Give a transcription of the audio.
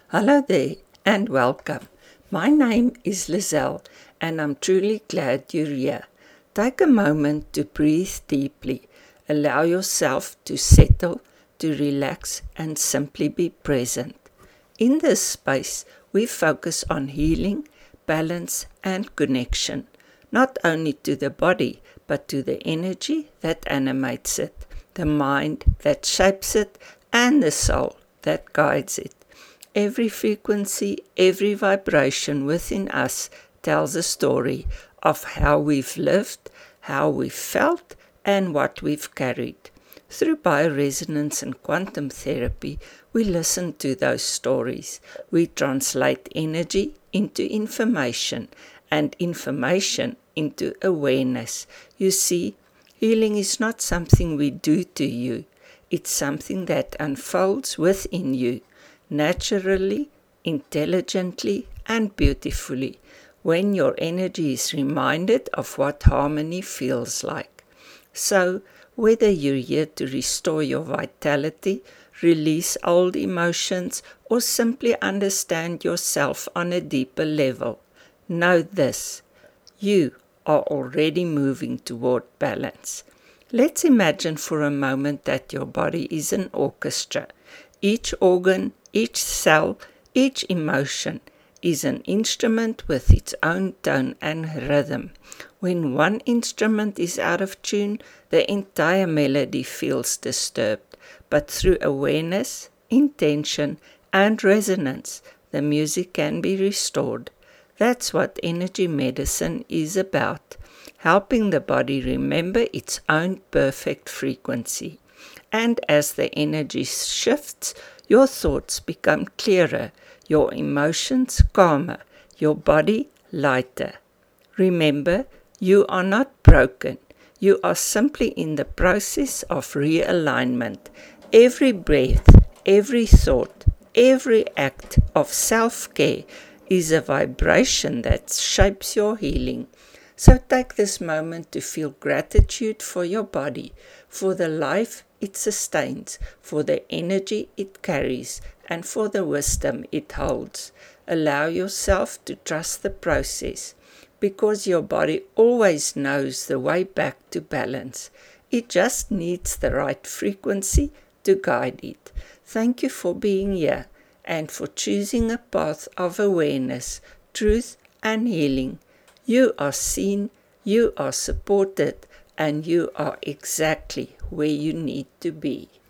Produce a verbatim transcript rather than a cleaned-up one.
Hello there and welcome. My name is Lizelle and I'm truly glad you're here. Take a moment to breathe deeply. Allow yourself to settle, to relax and simply be present. In this space, we focus on healing, balance and connection, not only to the body but to the energy that animates it, the mind that shapes it and the soul that guides it. Every frequency, every vibration within us tells a story of how we've lived, how we've felt, and what we've carried. Through bioresonance and quantum therapy, we listen to those stories. We translate energy into information and information into awareness. You see, healing is not something we do to you. It's something that unfolds within you, naturally, intelligently, and beautifully, when your energy is reminded of what harmony feels like. So, whether you're here to restore your vitality, release old emotions, or simply understand yourself on a deeper level, know this: you are already moving toward balance. Let's imagine for a moment that your body is an orchestra. Each organ, each cell, each emotion is an instrument with its own tone and rhythm. When one instrument is out of tune, the entire melody feels disturbed. But through awareness, intention, and resonance, the music can be restored. That's what energy medicine is about, helping the body remember its own perfect frequency. And as the energy shifts, your thoughts become clearer, your emotions calmer, your body lighter. Remember, you are not broken. You are simply in the process of realignment. Every breath, every thought, every act of self-care is a vibration that shapes your healing. So take this moment to feel gratitude for your body, for the life it sustains, for the energy it carries, and for the wisdom it holds. Allow yourself to trust the process, because your body always knows the way back to balance. It just needs the right frequency to guide it. Thank you for being here and for choosing a path of awareness, truth, and healing. You are seen, you are supported, and you are exactly where you need to be.